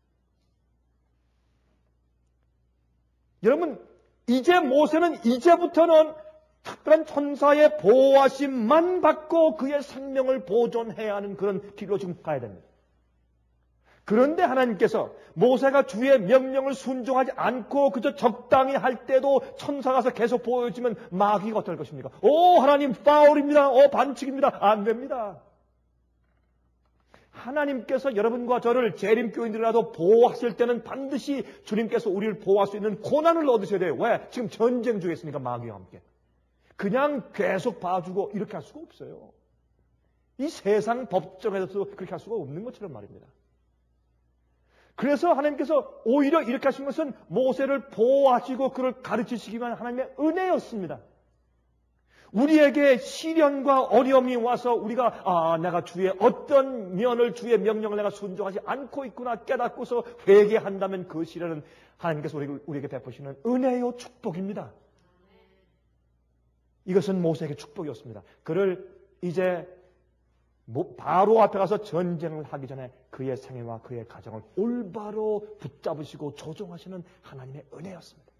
Speaker 1: 여러분, 이제 모세는 이제부터는 특별한 천사의 보호하심만 받고 그의 생명을 보존해야 하는 그런 길로 지금 가야 됩니다. 그런데 하나님께서 모세가 주의 명령을 순종하지 않고 그저 적당히 할 때도 천사가 가서 계속 보여주면 마귀가 어떨 것입니까? 하나님 파울입니다. 반칙입니다. 안 됩니다. 하나님께서 여러분과 저를 재림교인들이라도 보호하실 때는 반드시 주님께서 우리를 보호할 수 있는 고난을 얻으셔야 돼요. 왜? 지금 전쟁 중에 있으니까 마귀와 함께. 그냥 계속 봐주고 이렇게 할 수가 없어요. 이 세상 법정에서도 그렇게 할 수가 없는 것처럼 말입니다. 그래서 하나님께서 오히려 이렇게 하신 것은 모세를 보호하시고 그를 가르치시기 위한 하나님의 은혜였습니다. 우리에게 시련과 어려움이 와서 우리가 내가 주의 어떤 면을 주의 명령을 내가 순종하지 않고 있구나 깨닫고서 회개한다면 그 시련은 하나님께서 우리에게 베푸시는 은혜요 축복입니다. 이것은 모세에게 축복이었습니다. 그를 이제 바로 앞에 가서 전쟁을 하기 전에 그의 생애와 그의 가정을 올바로 붙잡으시고 조종하시는 하나님의 은혜였습니다.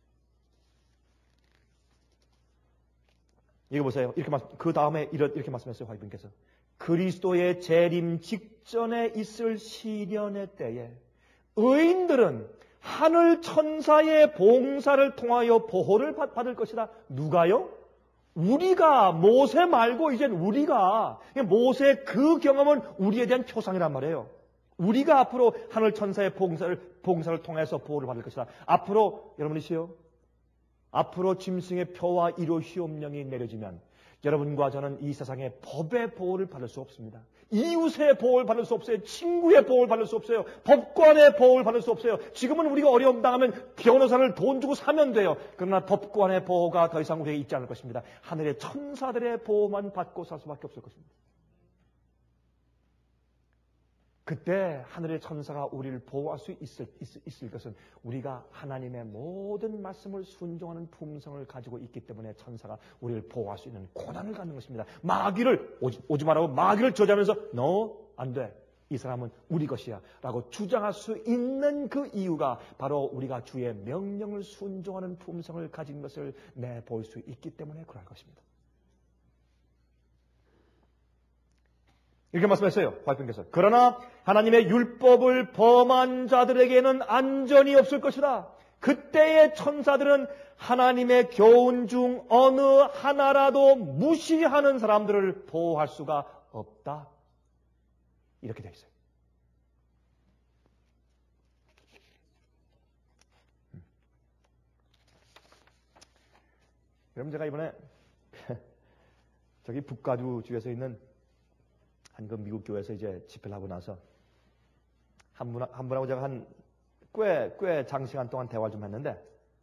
Speaker 1: 이거 보세요. 그 다음에 이렇게 말씀했어요. 화이트님께서. 그리스도의 재림 직전에 있을 시련의 때에 의인들은 하늘 천사의 봉사를 통하여 보호를 받을 것이다. 누가요? 우리가. 모세 말고 이젠 우리가. 모세의 그 경험은 우리에 대한 표상이란 말이에요. 우리가 앞으로 하늘 천사의 봉사를 통해서 보호를 받을 것이다. 앞으로 여러분이시요. 앞으로 짐승의 표와 이로 시험령이 내려지면 여러분과 저는 이 세상의 법의 보호를 받을 수 없습니다. 이웃의 보호를 받을 수 없어요. 친구의 보호를 받을 수 없어요. 법관의 보호를 받을 수 없어요. 지금은 우리가 어려움 당하면 변호사를 돈 주고 사면 돼요. 그러나 법관의 보호가 더 이상 우리에게 있지 않을 것입니다. 하늘의 천사들의 보호만 받고 살 수밖에 없을 것입니다. 그때 하늘의 천사가 우리를 보호할 수 있을 것은 우리가 하나님의 모든 말씀을 순종하는 품성을 가지고 있기 때문에 천사가 우리를 보호할 수 있는 권한을 갖는 것입니다. 마귀를 오지 말라고 마귀를 저지하면서 너 안 돼. 이 사람은 우리 것이야 라고 주장할 수 있는 그 이유가 바로 우리가 주의 명령을 순종하는 품성을 가진 것을 내볼 수 있기 때문에 그럴 것입니다. 이렇게 말씀했어요. 화이트님께서. 그러나 하나님의 율법을 범한 자들에게는 안전이 없을 것이다. 그때의 천사들은 하나님의 교훈 중 어느 하나라도 무시하는 사람들을 보호할 수가 없다. 이렇게 되어 있어요. 여러분, 제가 이번에 저기 북가주 주에서 있는 한 그 미국 교회에서 이제 집회를 하고 나서 한 분하고 제가 꽤 장시간 동안 대화를 좀 했는데,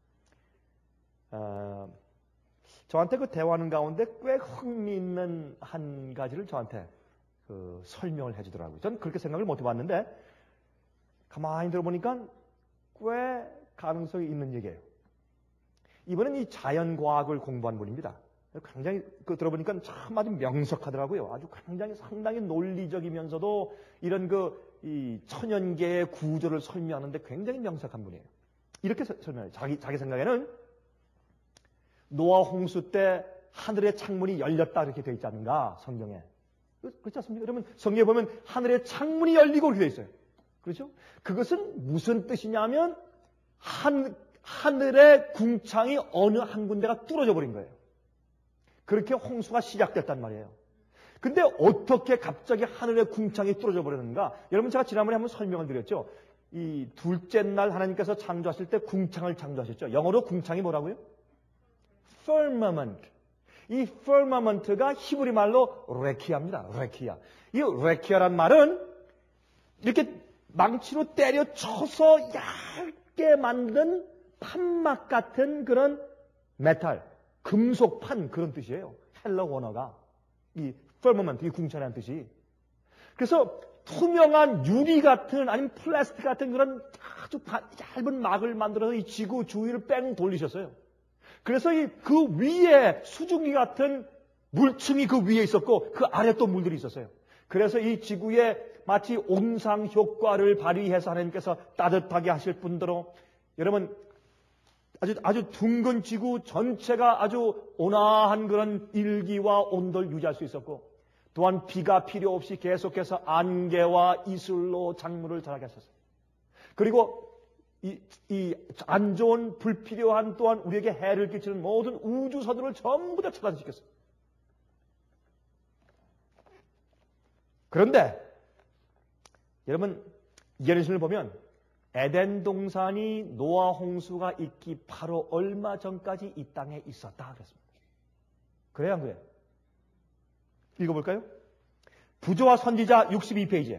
Speaker 1: 저한테 그 대화하는 가운데 꽤 흥미있는 한 가지를 저한테 그 설명을 해주더라고요. 전 그렇게 생각을 못 해봤는데, 가만히 들어보니까 꽤 가능성이 있는 얘기예요. 이번엔 이 자연과학을 공부한 분입니다. 굉장히 들어보니까 참 아주 명석하더라고요. 아주 굉장히 상당히 논리적이면서도 이런 이 천연계의 구조를 설명하는데 굉장히 명석한 분이에요. 이렇게 설명해요. 자기 생각에는 노아 홍수 때 하늘의 창문이 열렸다 이렇게 되어 있지 않는가, 성경에. 그렇지 않습니까? 여러분, 성경에 보면 하늘의 창문이 열리고 이렇게 되어 있어요. 그렇죠? 그것은 무슨 뜻이냐면 하늘의 궁창이 어느 한 군데가 뚫어져 버린 거예요. 그렇게 홍수가 시작됐단 말이에요. 근데 어떻게 갑자기 하늘의 궁창이 뚫어져 버렸는가? 여러분, 제가 지난번에 한번 설명을 드렸죠. 이 둘째 날 하나님께서 창조하실 때 궁창을 창조하셨죠. 영어로 궁창이 뭐라고요? firmament. 이 firmament가 히브리 말로 레키아입니다. 레키아. 이 레키아란 말은 이렇게 망치로 때려쳐서 얇게 만든 판막 같은 그런 메탈, 금속판, 그런 뜻이에요. 헬러 원어가. 이 firmament, 이 궁창이라는 뜻이. 그래서 투명한 유리 같은, 아니면 플라스틱 같은 그런 아주 얇은 막을 만들어서 이 지구 주위를 뺑 돌리셨어요. 그래서 그 위에 수증기 같은 물층이 그 위에 있었고, 그 아래 또 물들이 있었어요. 그래서 이 지구에 마치 온상 효과를 발휘해서 하나님께서 따뜻하게 하실 뿐더러, 여러분, 아주 둥근 지구 전체가 아주 온화한 그런 일기와 온도를 유지할 수 있었고, 또한 비가 필요 없이 계속해서 안개와 이슬로 작물을 자라게 하셨어요. 그리고 이 안 좋은 불필요한 또한 우리에게 해를 끼치는 모든 우주선들을 전부 다 차단시켰어요. 그런데 여러분, 예레미야를 보면 에덴 동산이 노아 홍수가 있기 바로 얼마 전까지 이 땅에 있었다 그랬습니다. 그래요, 안 그래요? 읽어볼까요? 부조와 선지자 62페이지에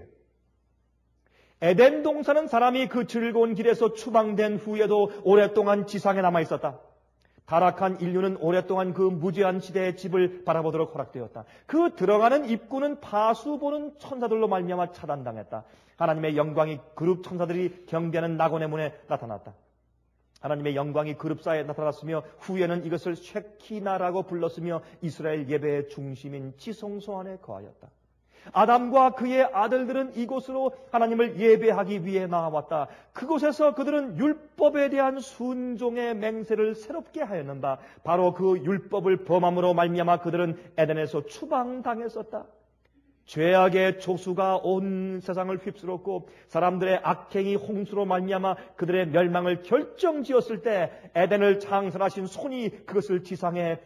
Speaker 1: 에덴 동산은 사람이 그 즐거운 길에서 추방된 후에도 오랫동안 지상에 남아 있었다. 타락한 인류는 오랫동안 그 무죄한 시대의 집을 바라보도록 허락되었다. 그 들어가는 입구는 파수 보는 천사들로 말미암아 차단당했다. 하나님의 영광이 그룹 천사들이 경계하는 낙원의 문에 나타났다. 하나님의 영광이 그룹 사이에 나타났으며 후에는 이것을 쉐키나라고 불렀으며 이스라엘 예배의 중심인 지성소 안에 거하였다. 아담과 그의 아들들은 이곳으로 하나님을 예배하기 위해 나와왔다. 그곳에서 그들은 율법에 대한 순종의 맹세를 새롭게 하였는다. 바로 그 율법을 범함으로 말미암아 그들은 에덴에서 추방당했었다. 죄악의 조수가 온 세상을 휩쓸었고 사람들의 악행이 홍수로 말미암아 그들의 멸망을 결정지었을 때 에덴을 창설하신 손이 그것을 지상에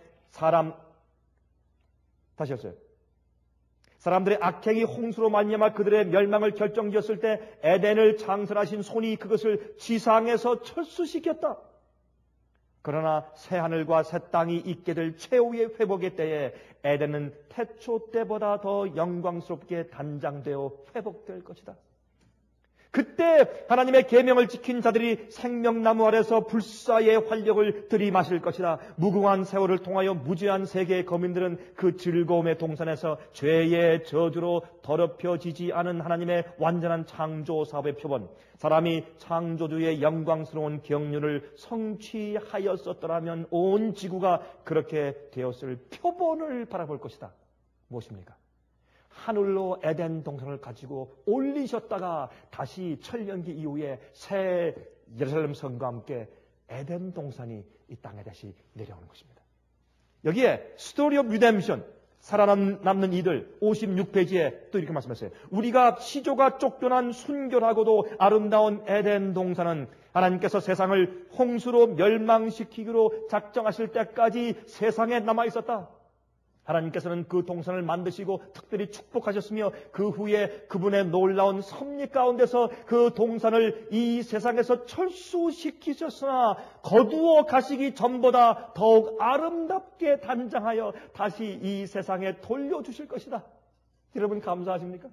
Speaker 1: 다시 했어요. 사람들의 악행이 홍수로 말미암아 그들의 멸망을 결정지었을 때 에덴을 창설하신 손이 그것을 지상에서 철수시켰다. 그러나 새 하늘과 새 땅이 있게 될 최후의 회복의 때에 에덴은 태초 때보다 더 영광스럽게 단장되어 회복될 것이다. 그때 하나님의 계명을 지킨 자들이 생명나무 아래서 불사의 활력을 들이마실 것이다. 무궁한 세월을 통하여 무죄한 세계의 거민들은 그 즐거움의 동산에서 죄의 저주로 더럽혀지지 않은 하나님의 완전한 창조 사업의 표본, 사람이 창조주의 영광스러운 경륜을 성취하였었더라면 온 지구가 그렇게 되었을 표본을 바라볼 것이다. 무엇입니까? 하늘로 에덴 동산을 가지고 올리셨다가 다시 천년기 이후에 새 예루살렘 성과 함께 에덴 동산이 이 땅에 다시 내려오는 것입니다. 여기에 스토리 오브 리뎀션, 살아남는 이들 56페이지에 또 이렇게 말씀하셨어요. 우리가 시조가 쫓겨난 순결하고도 아름다운 에덴 동산은 하나님께서 세상을 홍수로 멸망시키기로 작정하실 때까지 세상에 남아 있었다. 하나님께서는 그 동산을 만드시고 특별히 축복하셨으며 그 후에 그분의 놀라운 섭리 가운데서 그 동산을 이 세상에서 철수시키셨으나 거두어 가시기 전보다 더욱 아름답게 단장하여 다시 이 세상에 돌려주실 것이다. 여러분 감사하십니까?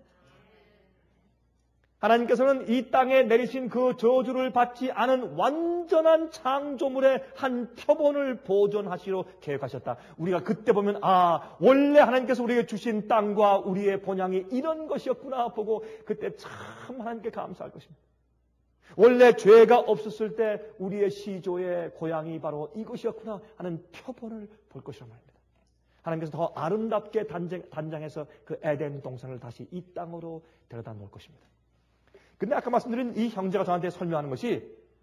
Speaker 1: 하나님께서는 이 땅에 내리신 그 저주를 받지 않은 완전한 창조물의 한 표본을 보존하시려 계획하셨다. 우리가 그때 보면 원래 하나님께서 우리에게 주신 땅과 우리의 본향이 이런 것이었구나 보고 그때 참 하나님께 감사할 것입니다. 원래 죄가 없었을 때 우리의 시조의 고향이 바로 이것이었구나 하는 표본을 볼 것이란 말입니다. 하나님께서 더 아름답게 단장해서 그 에덴 동산을 다시 이 땅으로 데려다 놓을 것입니다. 근데 아까 말씀드린 이 형제가 저한테 설명하는 것이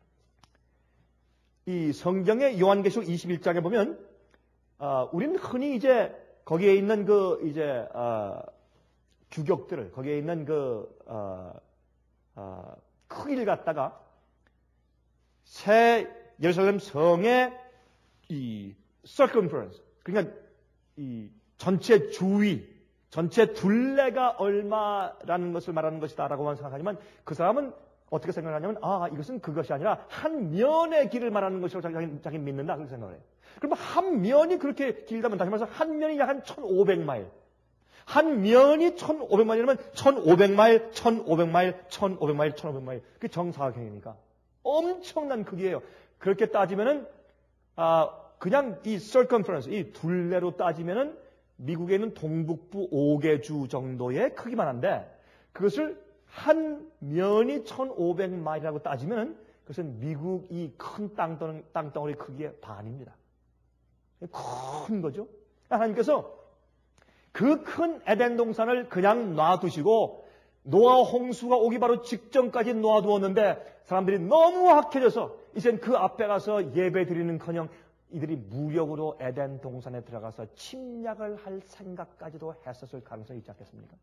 Speaker 1: 이 성경의 요한계시록 21장에 보면 우리는 흔히 이제 거기에 있는 규격들을 거기에 있는 크기를 갖다가 새 예루살렘 성의 이 circumference, 그러니까 이 전체 주위, 전체 둘레가 얼마라는 것을 말하는 것이다라고만 생각하지만 그 사람은 어떻게 생각하냐면 이것은 그것이 아니라 한 면의 길을 말하는 것이라고 자기 믿는다 그렇게 생각을 해요. 그러면 한 면이 그렇게 길다면 다시 말해서 한 면이 약 한 1500마일. 한 면이 1500마일이면 1500마일, 1500마일, 1500마일, 1500마일. 그게 정사각형이니까 엄청난 크기예요. 그렇게 따지면은 그냥 이 circumference, 이 둘레로 따지면은 미국에 있는 동북부 5개주 정도의 크기만 한데 그것을 한 면이 1500마일이라고 따지면 그것은 미국 이 큰 땅덩어리 크기의 반입니다. 큰 거죠. 하나님께서 그 큰 에덴 동산을 그냥 놔두시고 노아 홍수가 오기 바로 직전까지 놓아두었는데 사람들이 너무 악해져서 이젠 그 앞에 가서 예배 드리는커녕 이들이 무력으로 에덴 동산에 들어가서 침략을 할 생각까지도 했었을 가능성이 있지 않겠습니까?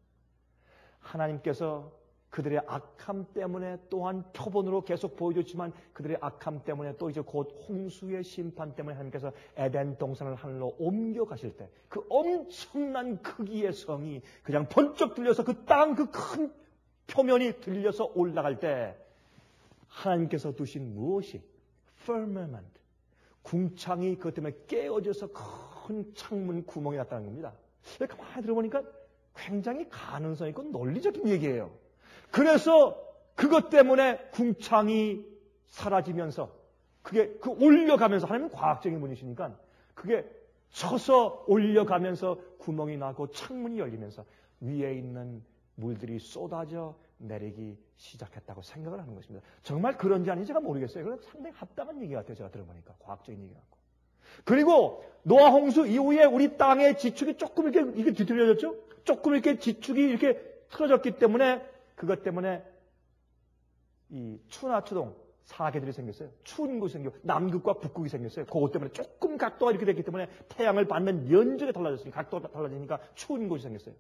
Speaker 1: 하나님께서 그들의 악함 때문에 또한 표본으로 계속 보여줬지만 그들의 악함 때문에 또 이제 곧 홍수의 심판 때문에 하나님께서 에덴 동산을 하늘로 옮겨가실 때 그 엄청난 크기의 성이 그냥 번쩍 들려서 그 땅 그 큰 표면이 들려서 올라갈 때 하나님께서 두신 무엇이? firmament, 궁창이 그것 때문에 깨어져서 큰 창문 구멍이 났다는 겁니다. 가만히 들어보니까 굉장히 가능성 있고 논리적인 얘기예요. 그래서 그것 때문에 궁창이 사라지면서 그게 올려가면서 하나님은 과학적인 분이시니까 그게 쳐서 올려가면서 구멍이 나고 창문이 열리면서 위에 있는 물들이 쏟아져 내리기 시작했다고 생각을 하는 것입니다. 정말 그런지 아닌지 제가 모르겠어요. 그건 상당히 합당한 얘기 같아요. 제가 들어보니까 과학적인 얘기 같고. 그리고 노아 홍수 이후에 우리 땅의 지축이 조금 이게 뒤틀려졌죠? 조금 이렇게 지축이 이렇게 틀어졌기 때문에 그것 때문에 이 추나추동 사계들이 생겼어요. 추운 곳이 생겨 남극과 북극이 생겼어요. 그것 때문에 조금 각도가 이렇게 됐기 때문에 태양을 받는 면적이 달라졌으니까 각도가 달라지니까 추운 곳이 생겼어요.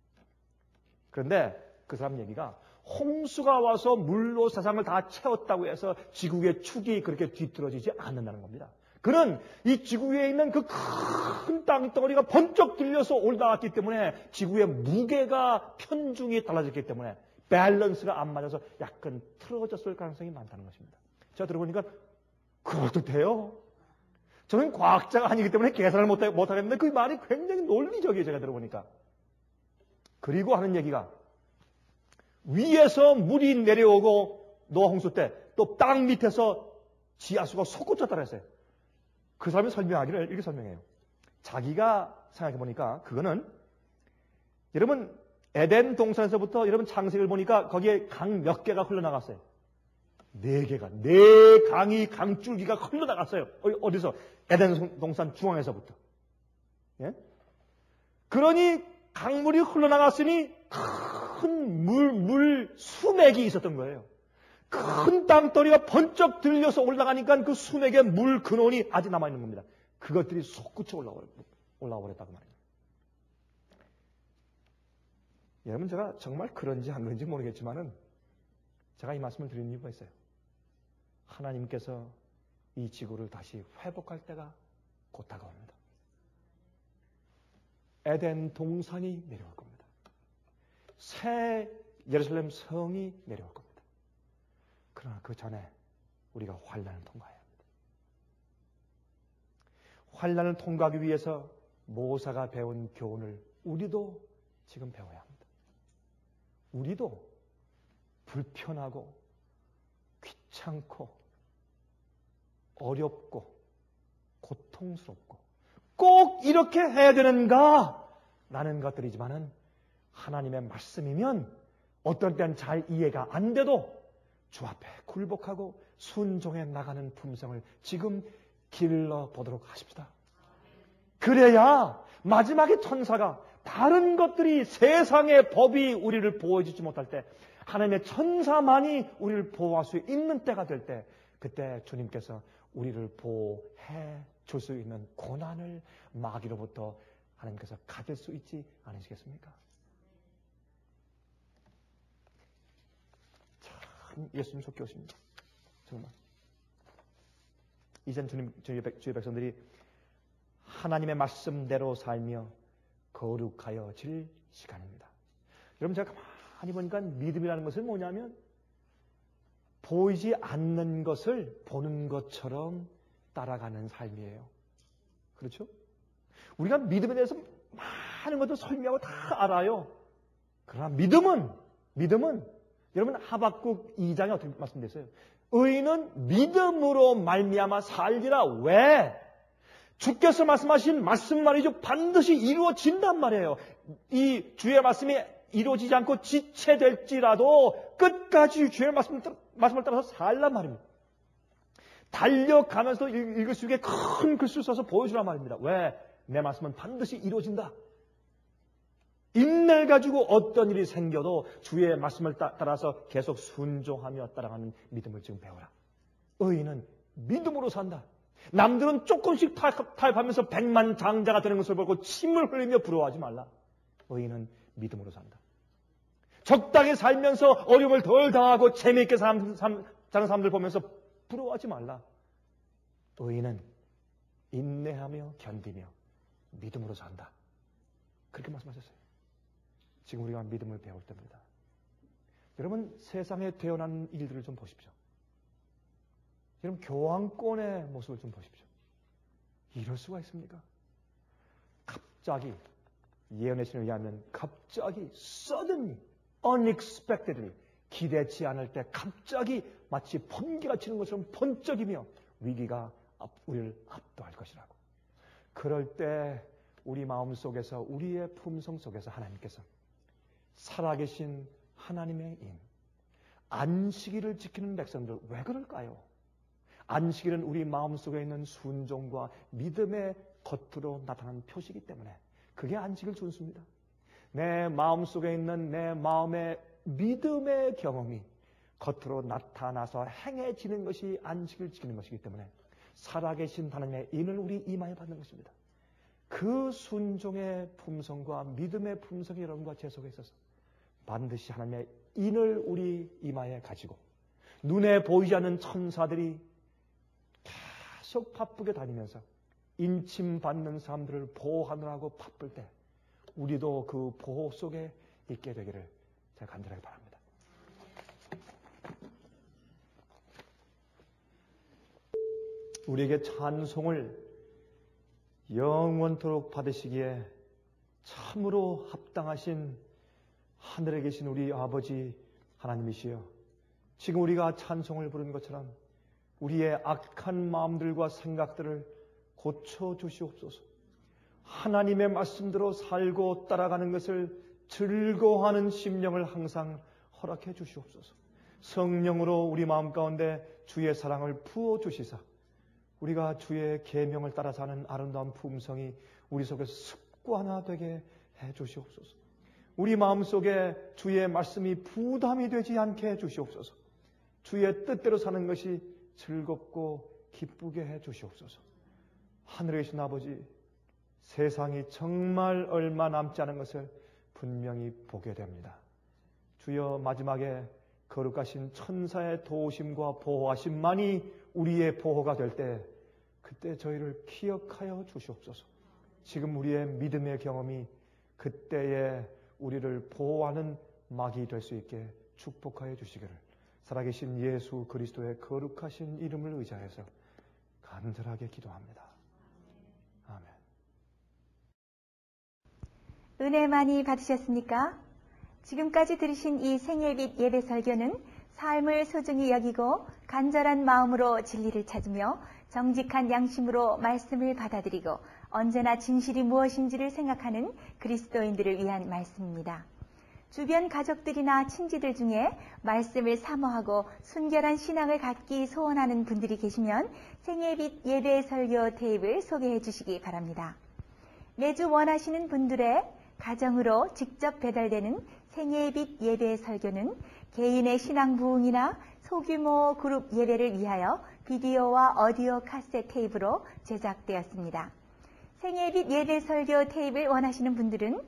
Speaker 1: 그런데 그 사람 얘기가 홍수가 와서 물로 세상을 다 채웠다고 해서 지구의 축이 그렇게 뒤틀어지지 않는다는 겁니다. 그는 이 지구 위에 있는 그 큰 땅덩어리가 번쩍 들려서 올라왔기 때문에 지구의 무게가 편중이 달라졌기 때문에 밸런스가 안 맞아서 약간 틀어졌을 가능성이 많다는 것입니다. 제가 들어보니까 그것도 돼요. 저는 과학자가 아니기 때문에 계산을 못하겠는데 그 말이 굉장히 논리적이에요. 제가 들어보니까. 그리고 하는 얘기가 위에서 물이 내려오고 노홍수 때 또 땅 밑에서 지하수가 솟구쳤다고 했어요. 그 사람이 설명하기를 이렇게 설명해요. 자기가 생각해보니까 그거는 여러분 에덴 동산에서부터 여러분 창세기를 보니까 거기에 강 몇 개가 흘러나갔어요. 4개가. 4강이 강줄기가 흘러나갔어요. 어디서? 에덴 동산 중앙에서부터. 예? 그러니 강물이 흘러나갔으니 큰 물 수맥이 있었던 거예요. 큰 땅덩어리가 번쩍 들려서 올라가니까 그 수맥의 물 근원이 아직 남아있는 겁니다. 그것들이 솟구쳐 올라와 버렸다고 말입니다. 여러분 제가 정말 그런지 안 그런지 모르겠지만은 제가 이 말씀을 드리는 이유가 있어요. 하나님께서 이 지구를 다시 회복할 때가 곧 다가옵니다. 에덴 동산이 내려올 겁니다. 새 예루살렘 성이 내려올 겁니다. 그러나 그 전에 우리가 환난을 통과해야 합니다. 환난을 통과하기 위해서 모세가 배운 교훈을 우리도 지금 배워야 합니다. 우리도 불편하고 귀찮고 어렵고 고통스럽고 꼭 이렇게 해야 되는가? 라는 것들이지만은 하나님의 말씀이면 어떤 때는 잘 이해가 안 돼도 주 앞에 굴복하고 순종해 나가는 품성을 지금 길러보도록 하십시다. 그래야 마지막에 천사가 다른 것들이 세상의 법이 우리를 보호해주지 못할 때 하나님의 천사만이 우리를 보호할 수 있는 때가 될 때 그때 주님께서 우리를 보호해 줄 수 있는 고난을 마귀로부터 하나님께서 가질 수 있지 않으시겠습니까? 참 예수님 속히 오십니다. 정말. 이젠 주의 백성들이 하나님의 말씀대로 살며 거룩하여질 시간입니다. 여러분 제가 가만히 보니까 믿음이라는 것은 뭐냐면 보이지 않는 것을 보는 것처럼 따라가는 삶이에요. 그렇죠? 우리가 믿음에 대해서 많은 것도 설명하고 다 알아요. 그러나 믿음은 여러분 하박국 2장에 어떻게 말씀되어요? 의인은 믿음으로 말미암아 살리라. 왜? 주께서 말씀하신 말씀 말이죠. 반드시 이루어진단 말이에요. 이 주의 말씀이 이루어지지 않고 지체될지라도 끝까지 주의 말씀을 따라서 살란 말입니다. 달려가면서 읽을 수 있게 큰 글씨를 써서 보여주란 말입니다. 왜? 내 말씀은 반드시 이루어진다. 인내를 가지고 어떤 일이 생겨도 주의 말씀을 따라서 계속 순종하며 따라가는 믿음을 지금 배워라. 의인은 믿음으로 산다. 남들은 조금씩 타협하면서 백만장자가 되는 것을 보고 침을 흘리며 부러워하지 말라. 의인은 믿음으로 산다. 적당히 살면서 어려움을 덜 당하고 재미있게 사는 사람들 보면서 부러워하지 말라. 의인은 인내하며 견디며 믿음으로 산다. 그렇게 말씀하셨어요. 지금 우리가 믿음을 배울 때입니다. 여러분 세상에 태어난 일들을 좀 보십시오. 여러분 교황권의 모습을 좀 보십시오. 이럴 수가 있습니까? 갑자기 예언의 신에 의하면 갑자기 suddenly, unexpectedly 기대치 않을 때 갑자기 마치 번개가 치는 것처럼 번쩍이며 위기가 우리를 압도할 것이라고. 그럴 때 우리 마음 속에서 우리의 품성 속에서 하나님께서 살아계신 하나님의 인 안식일을 지키는 백성들 왜 그럴까요? 안식일은 우리 마음속에 있는 순종과 믿음의 겉으로 나타나는 표시이기 때문에 그게 안식일 준수입니다. 내 마음속에 있는 내 마음의 믿음의 경험이 겉으로 나타나서 행해지는 것이 안식을 지키는 것이기 때문에 살아계신 하나님의 인을 우리 이마에 받는 것입니다. 그 순종의 품성과 믿음의 품성이 여러분과 제 속에 있어서 반드시 하나님의 인을 우리 이마에 가지고 눈에 보이지 않는 천사들이 계속 바쁘게 다니면서 인침받는 사람들을 보호하느라고 바쁠 때 우리도 그 보호 속에 있게 되기를 제가 간절하게 바랍니다. 우리에게 찬송을 영원토록 받으시기에 참으로 합당하신 하늘에 계신 우리 아버지 하나님이시여, 지금 우리가 찬송을 부른 것처럼 우리의 악한 마음들과 생각들을 고쳐주시옵소서. 하나님의 말씀대로 살고 따라가는 것을 즐거워하는 심령을 항상 허락해 주시옵소서. 성령으로 우리 마음 가운데 주의 사랑을 부어주시사 우리가 주의 계명을 따라 사는 아름다운 품성이 우리 속에서 습관화되게 해 주시옵소서. 우리 마음속에 주의 말씀이 부담이 되지 않게 해 주시옵소서. 주의 뜻대로 사는 것이 즐겁고 기쁘게 해 주시옵소서. 하늘에 계신 아버지, 세상이 정말 얼마 남지 않은 것을 분명히 보게 됩니다. 주여, 마지막에 거룩하신 천사의 도우심과 보호하심만이 우리의 보호가 될 때 그때 저희를 기억하여 주시옵소서. 지금 우리의 믿음의 경험이 그때에 우리를 보호하는 막이 될 수 있게 축복하여 주시기를 살아계신 예수 그리스도의 거룩하신 이름을 의지하여서 간절하게 기도합니다. 아멘.
Speaker 2: 은혜 많이 받으셨습니까? 지금까지 들으신 이 생일빛 예배 설교는 삶을 소중히 여기고 간절한 마음으로 진리를 찾으며 정직한 양심으로 말씀을 받아들이고 언제나 진실이 무엇인지를 생각하는 그리스도인들을 위한 말씀입니다. 주변 가족들이나 친지들 중에 말씀을 사모하고 순결한 신앙을 갖기 소원하는 분들이 계시면 생일빛 예배 설교 테이프를 소개해 주시기 바랍니다. 매주 원하시는 분들의 가정으로 직접 배달되는 생일빛 예배 설교는 개인의 신앙 부흥이나 소규모 그룹 예배를 위하여 비디오와 오디오 카세트 테이프로 제작되었습니다. 생일빛 예배 설교 테이프를 원하시는 분들은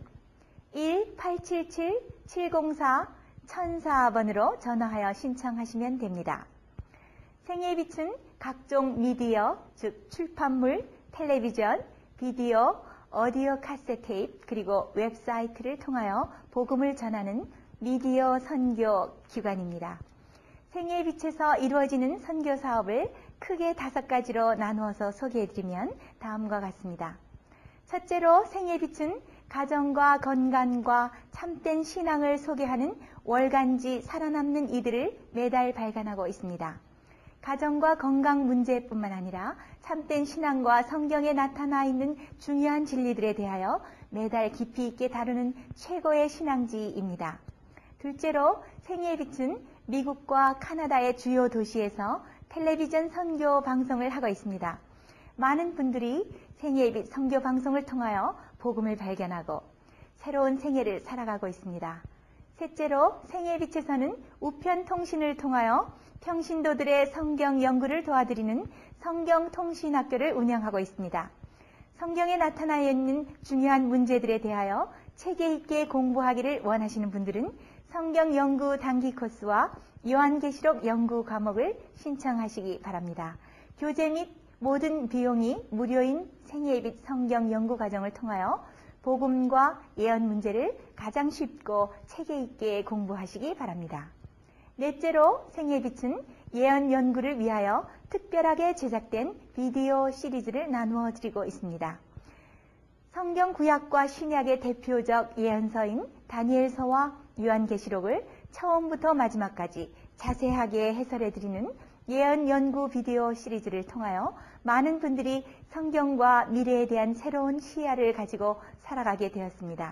Speaker 2: 1-877-704-1004번으로 전화하여 신청하시면 됩니다. 생일빛은 각종 미디어, 즉 출판물, 텔레비전, 비디오, 오디오 카세트 테이프, 그리고 웹사이트를 통하여 복음을 전하는 미디어 선교 기관입니다. 생애빛에서 이루어지는 선교 사업을 크게 5가지로 나누어서 소개해드리면 다음과 같습니다. 첫째로 생애빛은 가정과 건강과 참된 신앙을 소개하는 월간지 살아남는 이들을 매달 발간하고 있습니다. 가정과 건강 문제뿐만 아니라 참된 신앙과 성경에 나타나 있는 중요한 진리들에 대하여 매달 깊이 있게 다루는 최고의 신앙지입니다. 둘째로 생애의 빛은 미국과 카나다의 주요 도시에서 텔레비전 선교 방송을 하고 있습니다. 많은 분들이 생애의 빛 선교 방송을 통하여 복음을 발견하고 새로운 생애를 살아가고 있습니다. 셋째로 생애의 빛에서는 우편 통신을 통하여 평신도들의 성경 연구를 도와드리는 성경통신학교를 운영하고 있습니다. 성경에 나타나 있는 중요한 문제들에 대하여 체계 있게 공부하기를 원하시는 분들은 성경 연구 단기 코스와 요한계시록 연구 과목을 신청하시기 바랍니다. 교재 및 모든 비용이 무료인 생애의 빛 성경 연구 과정을 통하여 복음과 예언 문제를 가장 쉽고 체계 있게 공부하시기 바랍니다. 넷째로 생애의 빛은 예언 연구를 위하여 특별하게 제작된 비디오 시리즈를 나누어 드리고 있습니다. 성경 구약과 신약의 대표적 예언서인 다니엘서와 요한계시록을 처음부터 마지막까지 자세하게 해설해 드리는 예언 연구 비디오 시리즈를 통하여 많은 분들이 성경과 미래에 대한 새로운 시야를 가지고 살아가게 되었습니다.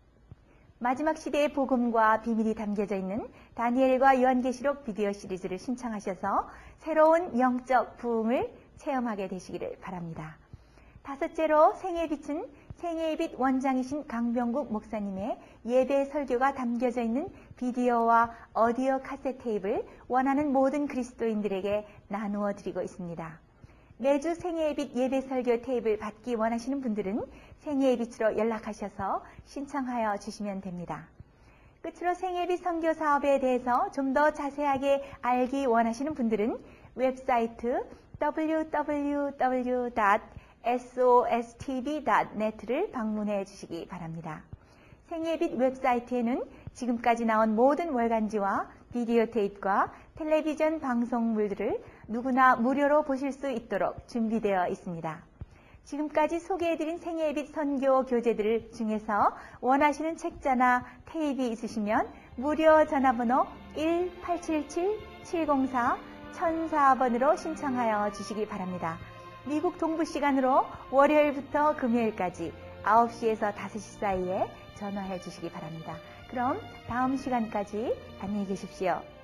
Speaker 2: 마지막 시대의 복음과 비밀이 담겨져 있는 다니엘과 요한계시록 비디오 시리즈를 신청하셔서 새로운 영적 부흥을 체험하게 되시기를 바랍니다. 다섯째로 생애의 빛은 생애의 빛 원장이신 강병국 목사님의 예배 설교가 담겨져 있는 비디오와 오디오 카세트 테이프를 원하는 모든 그리스도인들에게 나누어 드리고 있습니다. 매주 생애의 빛 예배 설교 테이프를 받기 원하시는 분들은 생애의 빛으로 연락하셔서 신청하여 주시면 됩니다. 끝으로 생애의 빛 선교 사업에 대해서 좀 더 자세하게 알기 원하시는 분들은 웹사이트 www.sostv.net를 방문해 주시기 바랍니다. 생애의 빛 웹사이트에는 지금까지 나온 모든 월간지와 비디오 테이프와 텔레비전 방송물들을 누구나 무료로 보실 수 있도록 준비되어 있습니다. 지금까지 소개해드린 생애의 빛 선교 교재들 중에서 원하시는 책자나 테이프가 있으시면 무료 전화번호 1-877-704-1004번으로 신청하여 주시기 바랍니다. 미국 동부 시간으로 월요일부터 금요일까지 9시에서 5시 사이에 전화해 주시기 바랍니다. 그럼 다음 시간까지 안녕히 계십시오.